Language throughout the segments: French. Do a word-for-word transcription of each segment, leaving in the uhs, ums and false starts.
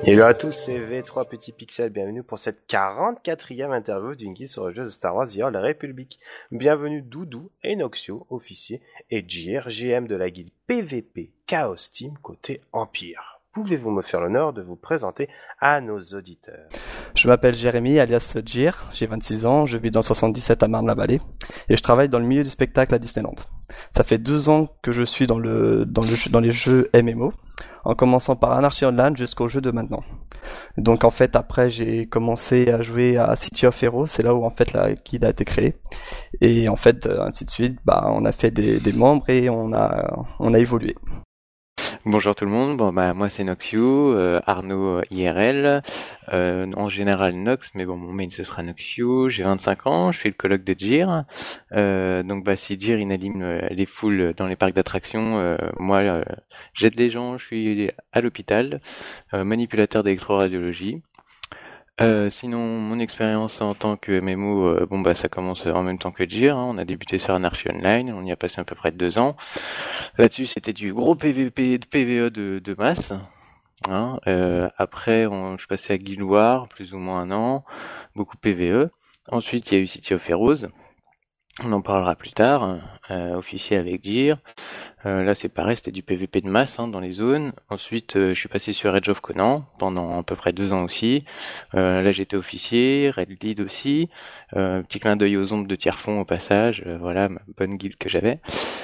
Hello à tous, c'est V trois Petits Pixels, bienvenue pour cette quarante-quatrième interview d'une guide sur le jeu de Star Wars The Old Republic. Bienvenue Doudou, Enoxio, officier, et Jir, G M de la guilde P V P Chaos Team côté Empire. Pouvez-vous me faire l'honneur de vous présenter à nos auditeurs? Je m'appelle Jérémy, alias Jir, j'ai vingt-six ans, je vis dans le soixante-dix-sept à Marne-la-Vallée, et je travaille dans le milieu du spectacle à Disneyland. Ça fait deux ans que je suis dans, le, dans, le, dans les jeux M M O, en commençant par Anarchy Online jusqu'au jeu de maintenant. Donc en fait, après j'ai commencé à jouer à City of Heroes, c'est là où en fait la guide a été créée. Et en fait, ainsi de suite, bah, on a fait des, des membres et on a, on a évolué. Bonjour tout le monde, bon bah moi c'est Noxiou, euh, Arnaud I R L, euh, en général Nox, mais bon mon mail ce sera Noxiou, j'ai vingt-cinq ans, je suis le coloc de Jir, euh, donc bah si Jir inanime euh, les foules dans les parcs d'attractions, euh, moi euh, j'aide les gens, je suis à l'hôpital, euh, manipulateur d'électroradiologie. Euh, sinon, mon expérience en tant que M M O, euh, bon bah ça commence en même temps que Jir, hein. On a débuté sur Anarchy Online, on y a passé à peu près deux ans. Là-dessus, c'était du gros P V P, P V E de, de masse. Hein. Euh, après, on, je suis passé à Guild Wars, plus ou moins un an, beaucoup P V E. Ensuite, il y a eu City of Heroes. On en parlera plus tard, euh, officier avec Jir. Euh, là c'est pareil, c'était du P V P de masse hein, dans les zones. Ensuite euh, je suis passé sur Age of Conan pendant à peu près deux ans aussi. Euh, là j'étais officier, Red Lead aussi. Euh, petit clin d'œil aux ombres de Tiers-Fond au passage, euh, voilà ma bonne guilde que j'avais.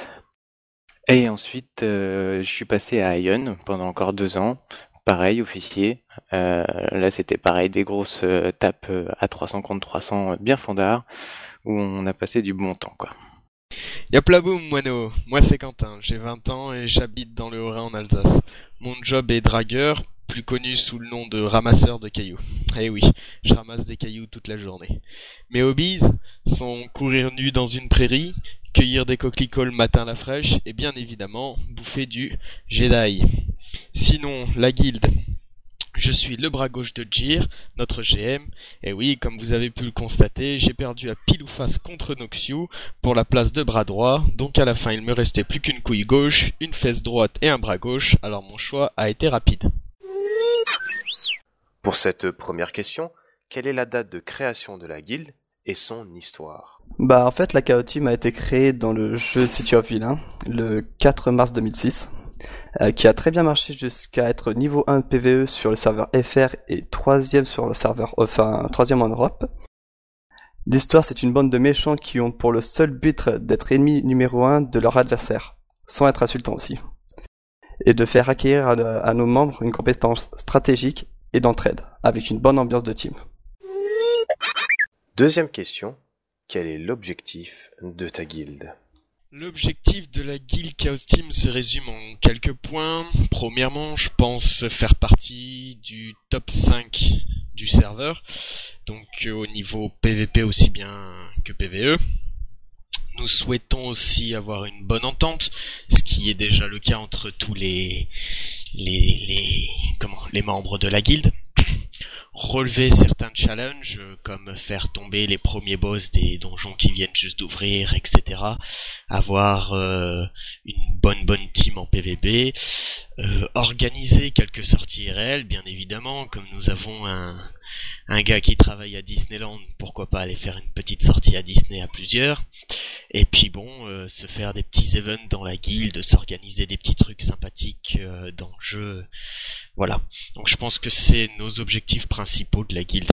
Et ensuite euh, je suis passé à Ion pendant encore deux ans. Pareil, officier. Euh, là c'était pareil, des grosses euh, tapes euh, à trois cents contre trois cents euh, bien fondard, où on a passé du bon temps quoi. Yaplaboum, moineau. Moi c'est Quentin, j'ai vingt ans et j'habite dans le Haut-Rhin en Alsace. Mon job est dragueur, plus connu sous le nom de ramasseur de cailloux. Eh oui, je ramasse des cailloux toute la journée. Mes hobbies sont courir nu dans une prairie, cueillir des coquelicots le matin à la fraîche et bien évidemment bouffer du Jedi. Sinon, la guilde. Je suis le bras gauche de Jir, notre G M, et oui, comme vous avez pu le constater, j'ai perdu à pile ou face contre Noxiou pour la place de bras droit, donc à la fin il me restait plus qu'une couille gauche, une fesse droite et un bras gauche, alors mon choix a été rapide. Pour cette première question, quelle est la date de création de la guilde et son histoire? Bah en fait, la Chaos Team a été créée dans le jeu City of Villain, le quatre mars deux mille six. Euh, qui a très bien marché jusqu'à être niveau un P V E sur le serveur F R et troisième sur le serveur, enfin troisième en Europe. L'histoire, c'est une bande de méchants qui ont pour le seul but d'être ennemis numéro un de leur adversaire, sans être insultants aussi, et de faire acquérir à, à nos membres une compétence stratégique et d'entraide, avec une bonne ambiance de team. Deuxième question, quel est l'objectif de ta guilde? L'objectif de la guilde Chaos Team se résume en quelques points. Premièrement, je pense faire partie du top cinq du serveur, donc euh, au niveau P V P aussi bien que P V E. Nous souhaitons aussi avoir une bonne entente, ce qui est déjà le cas entre tous les les les comment les membres de la guilde. Relever certains challenges comme faire tomber les premiers boss des donjons qui viennent juste d'ouvrir, et cetera. Avoir euh, une bonne bonne team en P V P, euh, organiser quelques sorties I R L, bien évidemment, comme nous avons un un gars qui travaille à Disneyland, pourquoi pas aller faire une petite sortie à Disney à plusieurs. Et puis bon, euh, se faire des petits events dans la guilde, s'organiser des petits trucs sympathiques euh, dans le jeu. Voilà. Donc je pense que c'est nos objectifs principaux de la guilde.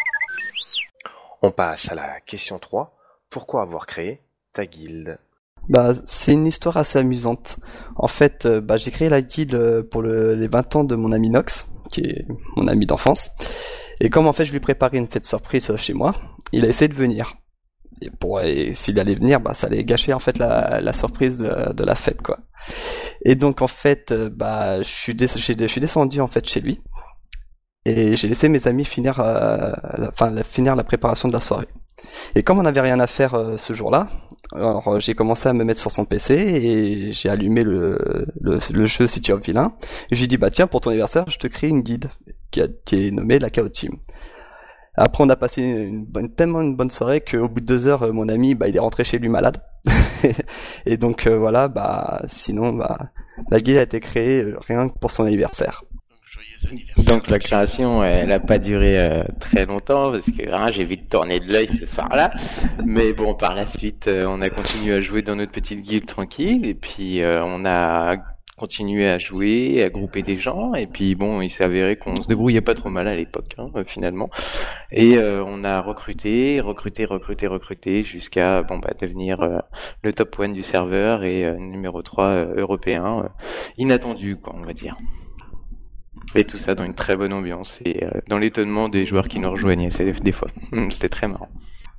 On passe à la question trois. Pourquoi avoir créé ta guilde? Bah, c'est une histoire assez amusante. En fait, euh, bah, j'ai créé la guilde pour le, les vingt ans de mon ami Nox, qui est mon ami d'enfance. Et comme en fait je lui préparais une fête surprise chez moi, il a essayé de venir. Et pour et s'il allait venir, bah ça allait gâcher en fait la, la surprise de, de la fête quoi. Et donc en fait, bah je suis des, je suis descendu en fait chez lui et j'ai laissé mes amis finir, euh, la, enfin la, finir la préparation de la soirée. Et comme on n'avait rien à faire euh, ce jour-là, alors euh, j'ai commencé à me mettre sur son P C et j'ai allumé le, le, le jeu City of Villain. Et je lui ai dit bah tiens pour ton anniversaire je te crée une guide qui, a, qui est nommée la Chaos Team. Après on a passé une bonne, tellement une bonne soirée qu'au bout de deux heures mon ami bah il est rentré chez lui malade. Et donc euh, voilà bah sinon bah la guide a été créée rien que pour son anniversaire. Donc joyeux anniversaire. Donc la création, elle a pas duré euh, très longtemps parce que hein, j'ai vite tourné de l'œil ce soir-là. Mais bon, par la suite, euh, on a continué à jouer dans notre petite guilde tranquille et puis euh, on a continué à jouer, à grouper des gens et puis bon, il s'est avéré qu'on se débrouillait pas trop mal à l'époque hein, finalement. Et euh, on a recruté, recruté, recruté, recruté jusqu'à bon bah devenir euh, le top one du serveur et euh, numéro trois euh, européen, euh, inattendu quoi, on va dire. Et tout ça dans une très bonne ambiance et euh, dans l'étonnement des joueurs qui nous rejoignaient, c'est des fois. C'était très marrant.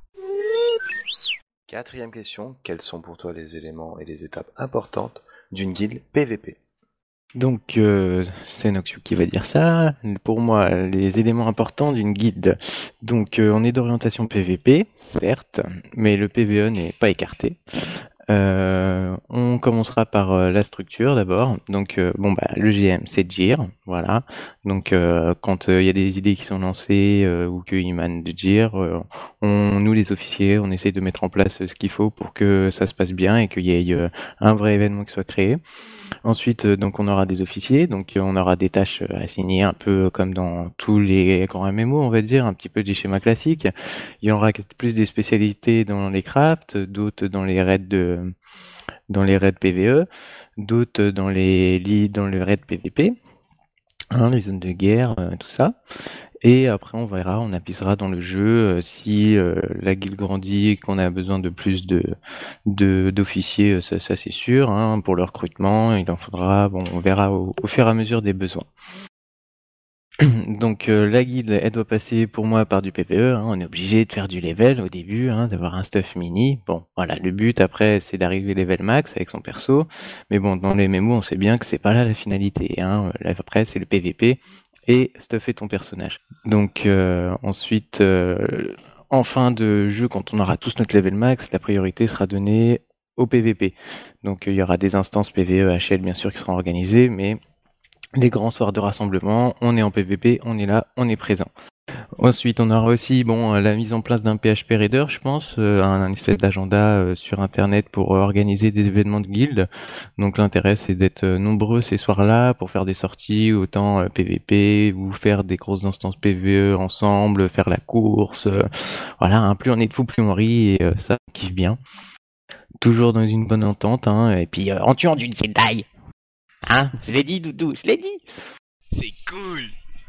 Quatrième question, quels sont pour toi les éléments et les étapes importantes d'une guilde P V P? Donc euh, c'est Noxiou qui va dire ça. Pour moi, les éléments importants d'une guilde. Donc euh, on est d'orientation P V P, certes, mais le P V E n'est pas écarté. Euh, on commencera par euh, la structure d'abord. Donc euh, bon bah le G M c'est Djir, voilà. Donc euh, quand il euh, y a des idées qui sont lancées euh, ou qu'ils émanent de Djir, euh, on nous les officiers, on essaie de mettre en place ce qu'il faut pour que ça se passe bien et qu'il y ait euh, un vrai événement qui soit créé. Ensuite euh, donc on aura des officiers, donc euh, on aura des tâches assignées un peu comme dans tous les grands M M O, on va dire, un petit peu des schémas classiques. Il y aura plus des spécialités dans les crafts, d'autres dans les raids de dans les raids P V E, d'autres dans les lits dans le raid P V P, hein, les zones de guerre, euh, tout ça. Et après on verra, on appuiera dans le jeu euh, si euh, la guilde grandit et qu'on a besoin de plus de de d'officiers, ça, ça c'est sûr. Hein, pour le recrutement, il en faudra. Bon, on verra au, au fur et à mesure des besoins. Donc euh, la guilde, elle doit passer pour moi par du P V E, hein, on est obligé de faire du level au début, hein, d'avoir un stuff mini. Bon, voilà, le but après c'est d'arriver level max avec son perso, mais bon, dans les M M O on sait bien que c'est pas là la finalité, hein. Là, après c'est le P V P et stuffer ton personnage. Donc euh, ensuite, euh, en fin de jeu, quand on aura tous notre level max, la priorité sera donnée au P V P. Donc il y aura des instances P V E, H L bien sûr qui seront organisées, mais les grands soirs de rassemblement, on est en P V P, on est là, on est présent. Ensuite, on aura aussi bon la mise en place d'un P H P Reader, je pense, euh, un, un espèce d'agenda euh, sur Internet pour euh, organiser des événements de guilde. Donc l'intérêt, c'est d'être euh, nombreux ces soirs-là pour faire des sorties, autant euh, P V P ou faire des grosses instances P V E ensemble, faire la course. Euh, voilà, hein, plus on est de fous, plus on rit et euh, ça, on kiffe bien. Toujours dans une bonne entente, hein, et puis euh, en tuant d'une Jedi. Hein, je l'ai dit, Doudou, je l'ai dit. C'est cool.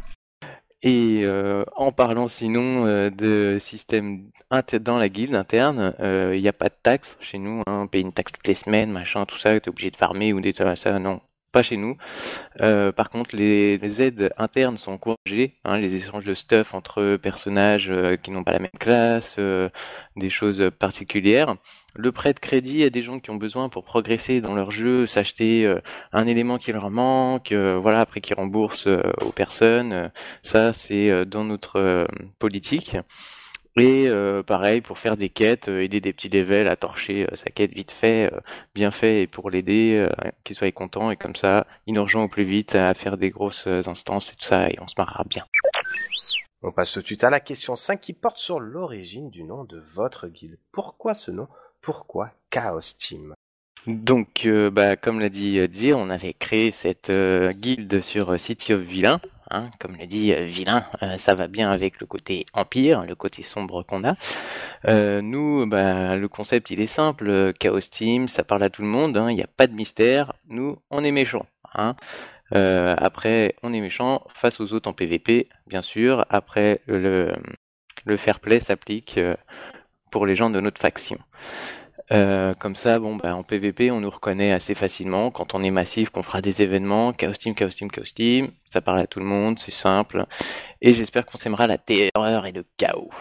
Et euh, en parlant sinon euh, de système inter- dans la guilde interne, il euh, n'y a pas de taxes chez nous. Hein, on paye une taxe toutes les semaines, machin, tout ça. T'es obligé de farmer ou des ça, non, pas chez nous. Euh, par contre, les, les aides internes sont encouragées. Hein, les échanges de stuff entre personnages euh, qui n'ont pas la même classe, euh, des choses particulières. Le prêt de crédit à des gens qui ont besoin pour progresser dans leur jeu, s'acheter euh, un élément qui leur manque, euh, voilà, après qu'ils remboursent euh, aux personnes. Euh, ça, c'est euh, dans notre euh, politique. Et euh, pareil, pour faire des quêtes, euh, aider des petits levels à torcher euh, sa quête vite fait, euh, bien fait, et pour l'aider, euh, qu'il soit content, et comme ça, il nous rejoint au plus vite à faire des grosses instances et tout ça, et on se marrera bien. On passe tout de suite à la question cinq qui porte sur l'origine du nom de votre guilde. Pourquoi ce nom ? Pourquoi Chaos Team ? Donc, euh, bah, comme l'a dit euh, Djir, on avait créé cette euh, guilde sur euh, City of Villain. Hein, comme l'a dit euh, Villain, euh, ça va bien avec le côté empire, le côté sombre qu'on a. Euh, nous, bah, le concept il est simple, euh, Chaos Team, ça parle à tout le monde, il hein, n'y a pas de mystère. Nous, on est méchants. Hein. Euh, après, on est méchants face aux autres en P V P, bien sûr. Après, le, le fair play s'applique euh, pour les gens de notre faction. Euh, comme ça, bon, bah, en P V P, on nous reconnaît assez facilement. Quand on est massif, qu'on fera des événements, Chaos Team, Chaos Team, Chaos Team, ça parle à tout le monde, c'est simple. Et j'espère qu'on s'aimera la terreur et le chaos.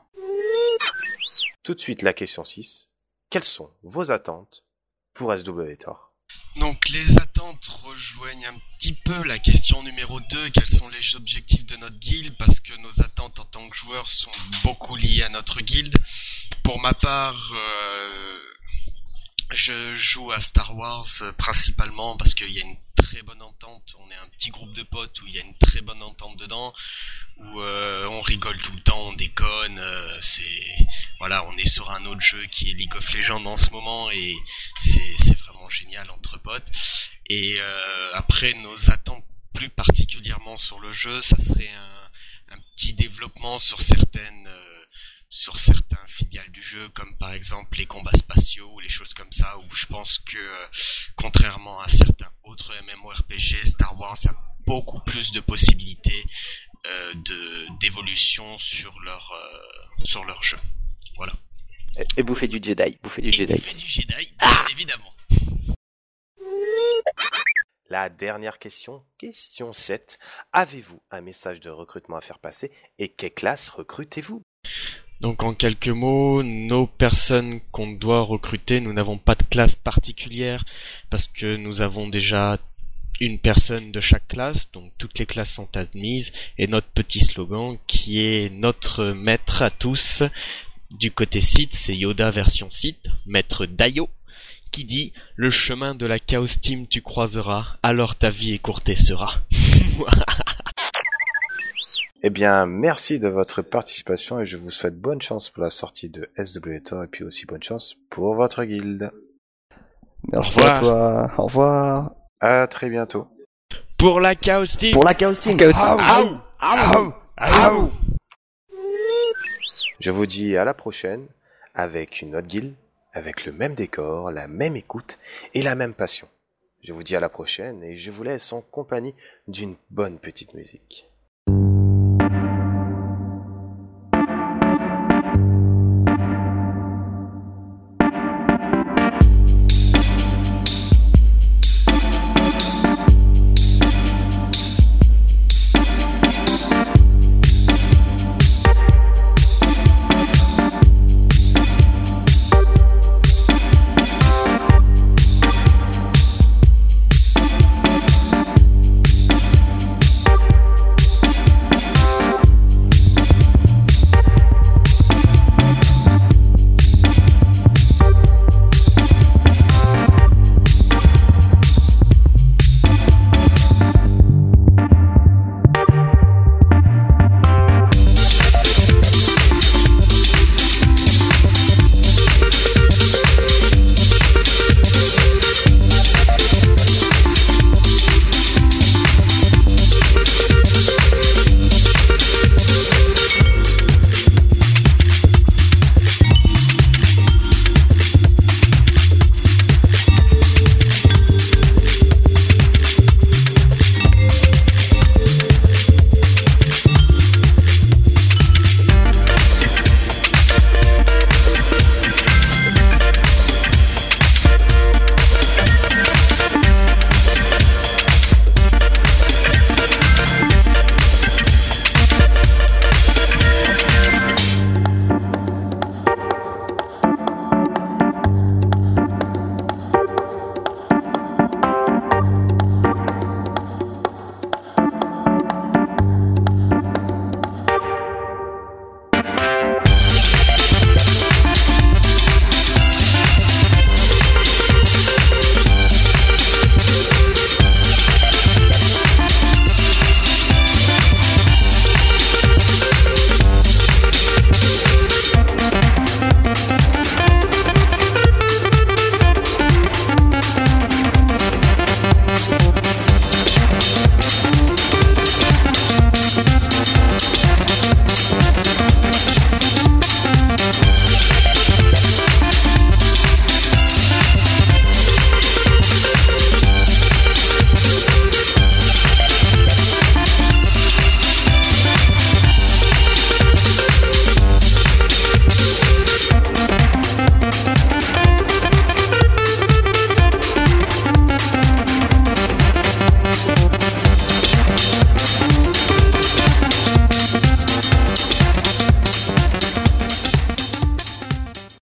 Tout de suite, la question six. Quelles sont vos attentes pour S W Tor ? Donc les attentes rejoignent un petit peu la question numéro deux, quels sont les objectifs de notre guilde, parce que nos attentes en tant que joueurs sont beaucoup liées à notre guilde. Pour ma part, euh, je joue à Star Wars euh, principalement parce qu'il y a une très bonne entente, on est un petit groupe de potes où il y a une très bonne entente dedans, où euh, on rigole tout le temps, on déconne, euh, c'est voilà, on est sur un autre jeu qui est League of Legends en ce moment et c'est c'est vraiment génial entre potes. Et euh, après nos attentes plus particulièrement sur le jeu, ça serait un, un petit développement sur certaines euh, sur certains filiales du jeu, comme par exemple les combats spatiaux ou les choses comme ça, où je pense que euh, contrairement à certains autres MMORPG, Star Wars a beaucoup plus de possibilités euh, de d'évolution sur leur euh, sur leur jeu. Voilà. Et, et bouffer du Jedi, bouffer du Et Jedi. bouffer du Jedi, bien évidemment. La dernière question, question sept. Avez-vous un message de recrutement à faire passer et quelle classe recrutez-vous? Donc en quelques mots, nos personnes qu'on doit recruter, nous n'avons pas de classe particulière parce que nous avons déjà une personne de chaque classe, donc toutes les classes sont admises, et notre petit slogan qui est notre maître à tous, du côté Sith, c'est Yoda version Sith, maître Dayo, qui dit « Le chemin de la Chaos Team tu croiseras, alors ta vie écourtée sera. » Eh bien, merci de votre participation et je vous souhaite bonne chance pour la sortie de S W Tor et puis aussi bonne chance pour votre guilde. Merci à toi. Au revoir. À très bientôt. Pour la Chaos Team. Pour la Chaos Team. Aou, aou, aou. Je vous dis à la prochaine avec une autre guilde, avec le même décor, la même écoute et la même passion. Je vous dis à la prochaine et je vous laisse en compagnie d'une bonne petite musique.